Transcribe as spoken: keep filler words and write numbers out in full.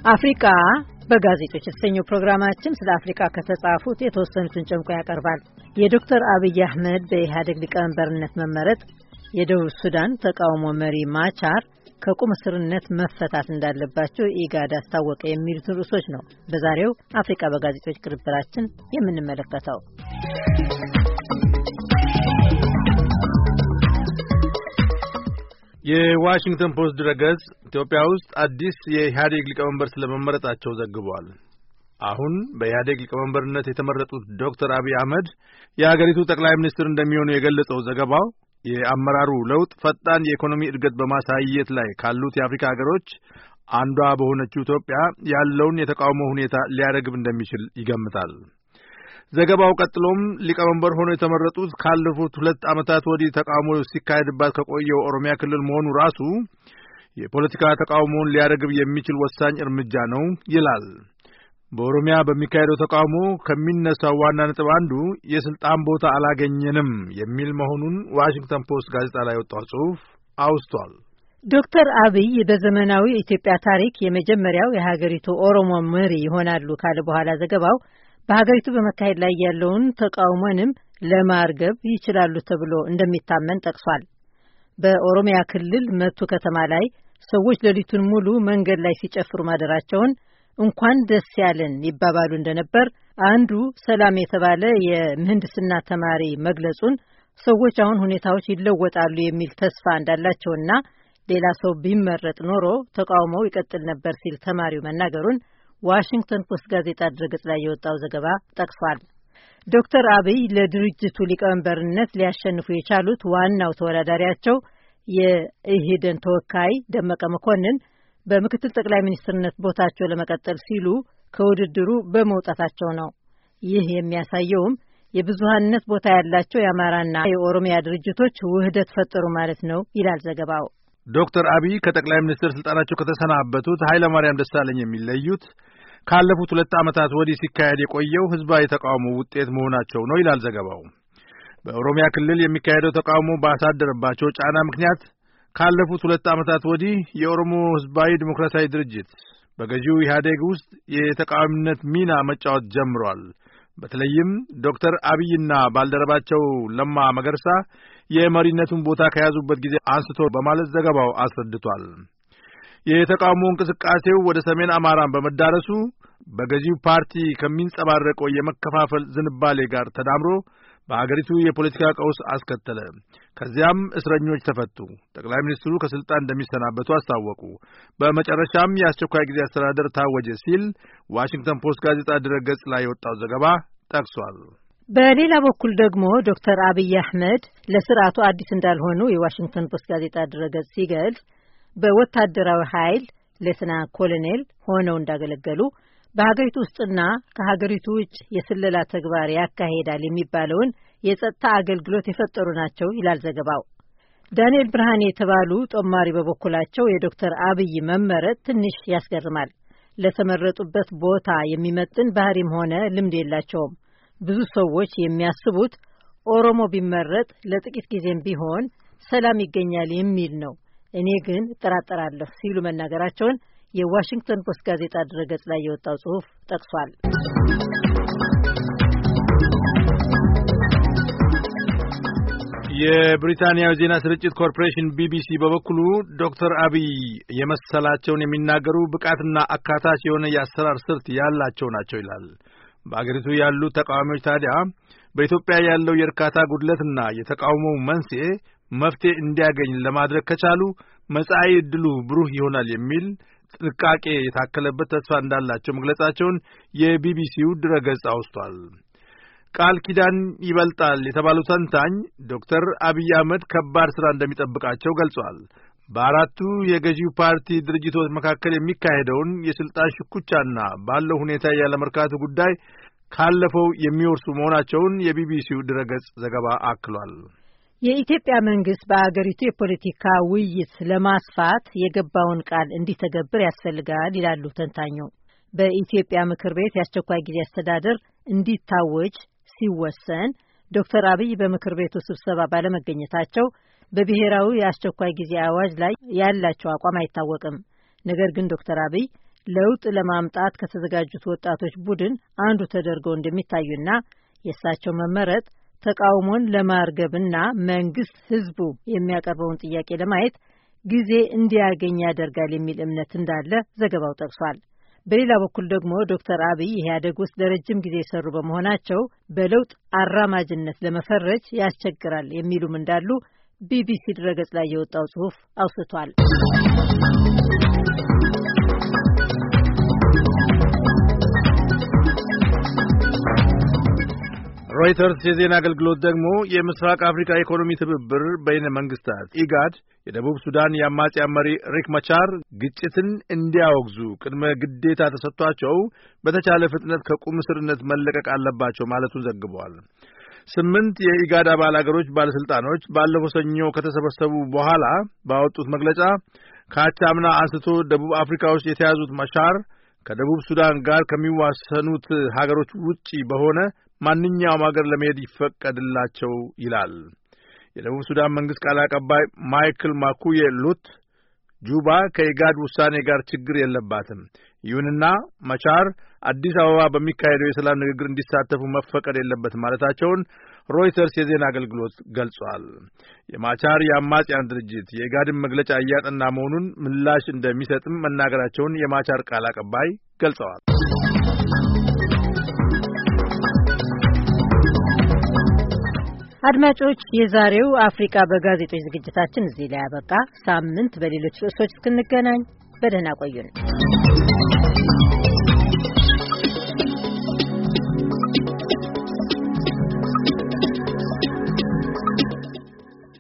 አፍሪካ በጋዜጦች የተሰኘው ፕሮግራማችን ስለ አፍሪካ ከተጻፉት የተወሰኑትን ጨምቆ ያቀርባል። የዶክተር አብይ አህመድ በኢህአዴግ ሊቀመንበርነት መመረጥ፣ የደቡብ ሱዳን ተቃውሞ መሪ ማቻር ከቁም እስርነት መፈታት እንዳለባቸው ኢጋድ አስታወቀ የሚሉትን ርዕሶች ነው በዛሬው አፍሪካ በጋዜጦች ቅርብራችን የምንመለከተው። የዋሽንግተን ፖስት ድረገጽ ኢትዮጵያ ውስጥ አዲስ የኢህአዴግ ሊቀመንበር ስለመመረጣቸው ዘግቧል። አሁን በኢህአዴግ ሊቀመንበርነት የተመረጡት ዶክተር አብይ አህመድ የሀገሪቱ ጠቅላይ ሚኒስትር እንደሚሆኑ የገለጸው ዘገባው የአመራሩ ለውጥ ፈጣን የኢኮኖሚ እድገት በማሳየት ላይ ካሉት የአፍሪካ ሀገሮች አንዷ በሆነችው ኢትዮጵያ ያለውን የተቃውሞ ሁኔታ ሊያረግብ እንደሚችል ይገምታል። ዘገባው ቀጥሎም ሊቀመንበር ሆነው የተመረጡት ካለፉት ሁለት ዓመታት ወዲህ ተቃውሞ ሲካሄድባት ከቆየው ኦሮሚያ ክልል መሆኑ ራሱ የፖለቲካ ተቃውሞውን ሊያረግብ የሚችል ወሳኝ እርምጃ ነው ይላል። በኦሮሚያ በሚካሄደው ተቃውሞ ከሚነሳው ዋና ነጥብ አንዱ የስልጣን ቦታ አላገኘንም የሚል መሆኑን ዋሽንግተን ፖስት ጋዜጣ ላይ ወጣው ጽሑፍ አውስቷል። ዶክተር አብይ በዘመናዊ ኢትዮጵያ ታሪክ የመጀመሪያው የሀገሪቱ ኦሮሞ መሪ ይሆናሉ ካለ በኋላ ዘገባው በሀገሪቱ በመካሄድ ላይ ያለውን ተቃውሞንም ለማርገብ ይችላሉ ተብሎ እንደሚታመን ጠቅሷል። በኦሮሚያ ክልል መቱ ከተማ ላይ ሰዎች ሌሊቱን ሙሉ መንገድ ላይ ሲጨፍሩ ማደራቸውን እንኳን ደስ ያለን ይባባሉ እንደነበር አንዱ ሰላም የተባለ የምህንድስና ተማሪ መግለጹን፣ ሰዎች አሁን ሁኔታዎች ይለወጣሉ የሚል ተስፋ እንዳላቸውና ሌላ ሰው ቢመረጥ ኖሮ ተቃውሞው ይቀጥል ነበር ሲል ተማሪው መናገሩን ዋሽንግተን ፖስት ጋዜጣ ድረገጽ ላይ የወጣው ዘገባ ጠቅሷል። ዶክተር አብይ ለድርጅቱ ሊቀመንበርነት ሊያሸንፉ የቻሉት ዋናው ተወዳዳሪያቸው የኢህዴን ተወካይ ደመቀ መኮንን በምክትል ጠቅላይ ሚኒስትርነት ቦታቸው ለመቀጠል ሲሉ ከውድድሩ በመውጣታቸው ነው። ይህ የሚያሳየውም የብዙሃንነት ቦታ ያላቸው የአማራና የኦሮሚያ ድርጅቶች ውህደት ፈጠሩ ማለት ነው ይላል ዘገባው። ዶክተር አብይ ከጠቅላይ ሚኒስትር ስልጣናቸው ከተሰናበቱት ኃይለ ማርያም ደሳለኝ የሚለዩት ካለፉት ሁለት ዓመታት ወዲህ ሲካሄድ የቆየው ህዝባዊ ተቃውሞ ውጤት መሆናቸው ነው ይላል ዘገባው። በኦሮሚያ ክልል የሚካሄደው ተቃውሞ ባሳደረባቸው ጫና ምክንያት ካለፉት ሁለት ዓመታት ወዲህ የኦሮሞ ህዝባዊ ዲሞክራሲያዊ ድርጅት በገዢው ኢህአዴግ ውስጥ የተቃዋሚነት ሚና መጫወት ጀምሯል። በተለይም ዶክተር አብይና ባልደረባቸው ለማ መገርሳ የመሪነቱን ቦታ ከያዙበት ጊዜ አንስቶ በማለት ዘገባው አስረድቷል። የተቃውሞ እንቅስቃሴው ወደ ሰሜን አማራን በመዳረሱ በገዢው ፓርቲ ከሚንጸባረቀው የመከፋፈል ዝንባሌ ጋር ተዳምሮ በአገሪቱ የፖለቲካ ቀውስ አስከተለ። ከዚያም እስረኞች ተፈቱ። ጠቅላይ ሚኒስትሩ ከስልጣን እንደሚሰናበቱ አስታወቁ። በመጨረሻም የአስቸኳይ ጊዜ አስተዳደር ታወጀ ሲል ዋሽንግተን ፖስት ጋዜጣ ድረገጽ ላይ የወጣው ዘገባ ጠቅሷል። በሌላ በኩል ደግሞ ዶክተር አብይ አህመድ ለስርዓቱ አዲስ እንዳልሆኑ የዋሽንግተን ፖስት ጋዜጣ ድረገጽ ሲገልጽ በወታደራዊ ኃይል ሌተና ኮሎኔል ሆነው እንዳገለገሉ በሀገሪቱ ውስጥና ከሀገሪቱ ውጭ የስለላ ተግባር ያካሄዳል የሚባለውን የጸጥታ አገልግሎት የፈጠሩ ናቸው ይላል ዘገባው። ዳንኤል ብርሃኔ የተባሉ ጦማሪ በበኩላቸው የዶክተር አብይ መመረጥ ትንሽ ያስገርማል። ለተመረጡበት ቦታ የሚመጥን ባህሪም ሆነ ልምድ የላቸውም። ብዙ ሰዎች የሚያስቡት ኦሮሞ ቢመረጥ ለጥቂት ጊዜም ቢሆን ሰላም ይገኛል የሚል ነው። እኔ ግን እጠራጠራለሁ ሲሉ መናገራቸውን የዋሽንግተን ፖስት ጋዜጣ ድረገጽ ላይ የወጣው ጽሑፍ ጠቅሷል። የብሪታንያው ዜና ስርጭት ኮርፖሬሽን ቢቢሲ በበኩሉ ዶክተር አብይ የመሰላቸውን የሚናገሩ ብቃትና አካታች የሆነ የአሰራር ስልት ያላቸው ናቸው ይላል። በአገሪቱ ያሉ ተቃዋሚዎች ታዲያ በኢትዮጵያ ያለው የእርካታ ጉድለትና የተቃውሞው መንስኤ መፍትሄ እንዲያገኝ ለማድረግ ከቻሉ መጻኢ ዕድሉ ብሩህ ይሆናል የሚል ጥንቃቄ የታከለበት ተስፋ እንዳላቸው መግለጻቸውን የቢቢሲው ድረገጽ አውስቷል። ቃል ኪዳን ይበልጣል የተባሉ ተንታኝ ዶክተር አብይ አህመድ ከባድ ሥራ እንደሚጠብቃቸው ገልጿል። በአራቱ የገዢው ፓርቲ ድርጅቶች መካከል የሚካሄደውን የስልጣን ሽኩቻና ባለው ሁኔታ ያለመርካቱ ጉዳይ ካለፈው የሚወርሱ መሆናቸውን የቢቢሲው ድረገጽ ዘገባ አክሏል። የኢትዮጵያ መንግስት በአገሪቱ የፖለቲካ ውይይት ለማስፋት የገባውን ቃል እንዲተገብር ያስፈልጋል ይላሉ ተንታኙ። በኢትዮጵያ ምክር ቤት የአስቸኳይ ጊዜ አስተዳደር እንዲታወጅ ሲወሰን ዶክተር አብይ በምክር ቤቱ ስብሰባ ባለመገኘታቸው በብሔራዊ የአስቸኳይ ጊዜ አዋጅ ላይ ያላቸው አቋም አይታወቅም። ነገር ግን ዶክተር አብይ ለውጥ ለማምጣት ከተዘጋጁት ወጣቶች ቡድን አንዱ ተደርገው እንደሚታዩና የእሳቸው መመረጥ ተቃውሞን ለማርገብና መንግስት ህዝቡ የሚያቀርበውን ጥያቄ ለማየት ጊዜ እንዲያገኝ ያደርጋል የሚል እምነት እንዳለ ዘገባው ጠቅሷል። በሌላ በኩል ደግሞ ዶክተር አብይ ኢህአዴግ ውስጥ ለረጅም ጊዜ የሰሩ በመሆናቸው በለውጥ አራማጅነት ለመፈረጅ ያስቸግራል የሚሉም እንዳሉ ቢቢሲ ድረገጽ ላይ የወጣው ጽሑፍ አውስቷል። ሮይተርስ የዜና አገልግሎት ደግሞ የምስራቅ አፍሪካ ኢኮኖሚ ትብብር በይነ መንግስታት ኢጋድ የደቡብ ሱዳን የአማጽያን መሪ ሪክ ማቻር ግጭትን እንዲያወግዙ ቅድመ ግዴታ ተሰጥቷቸው በተቻለ ፍጥነት ከቁም እስርነት መለቀቅ አለባቸው ማለቱን ዘግቧል። ስምንት የኢጋድ አባል አገሮች ባለስልጣኖች ባለፈው ሰኞ ከተሰበሰቡ በኋላ ባወጡት መግለጫ ከአቻምና አንስቶ ደቡብ አፍሪካ ውስጥ የተያዙት ማቻር ከደቡብ ሱዳን ጋር ከሚዋሰኑት ሀገሮች ውጪ በሆነ ማንኛውም ሀገር ለመሄድ ይፈቀድላቸው ይላል። የደቡብ ሱዳን መንግስት ቃል አቀባይ ማይክል ማኩዬ ሉት ጁባ ከኢጋድ ውሳኔ ጋር ችግር የለባትም፣ ይሁንና ማቻር አዲስ አበባ በሚካሄደው የሰላም ንግግር እንዲሳተፉ መፈቀድ የለበትም ማለታቸውን ሮይተርስ የዜና አገልግሎት ገልጿል። የማቻር የአማጽያን ድርጅት የኢጋድን መግለጫ እያጠና መሆኑን ምላሽ እንደሚሰጥም መናገራቸውን የማቻር ቃል አቀባይ ገልጸዋል። አድማጮች፣ የዛሬው አፍሪካ በጋዜጦች ዝግጅታችን እዚህ ላይ ያበቃ። ሳምንት በሌሎች ርዕሶች እስክንገናኝ በደህና ቆዩን።